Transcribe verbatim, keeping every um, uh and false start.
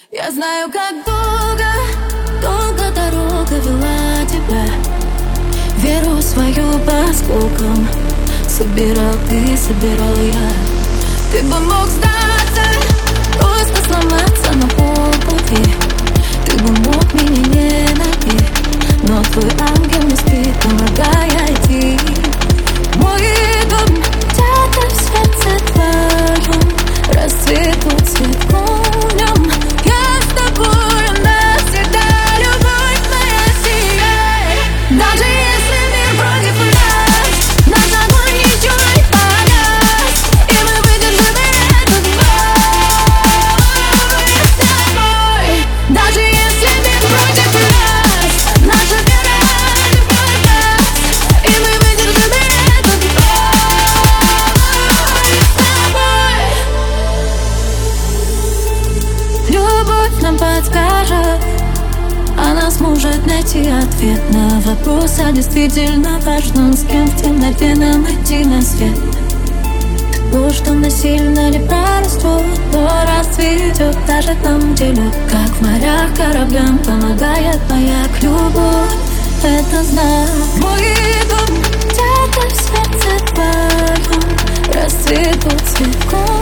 Я знаю, как долго, долго дорога вела тебя. Веру свою по осколкам собирал ты, собирал я. Ты бы мог сдаться, просто сломаться на полпути. Ты бы мог меня не найти, но твой ангел не спит, помогая идти. Мой дом где-то в сердце твоем расцветут цветком в нем. Я с тобой навсегда, любовь моя, сияй. Даже если мир против нас, наш огонь еще не погас, и мы выдержим этот бой с тобой. Даже если мир против нас, наша вера не погас, и мы выдержим этот бой с тобой. Любовь нам подскажет, она сможет найти ответ на вопрос о действительно важном, с кем в темноте нам идти на свет. То, что насильно не прорастет, то расцветет даже там, где лед. Как в морях кораблям помогает маяк. Любовь — это знак. Мой дом где-то в сердце твоем расцветут цветком.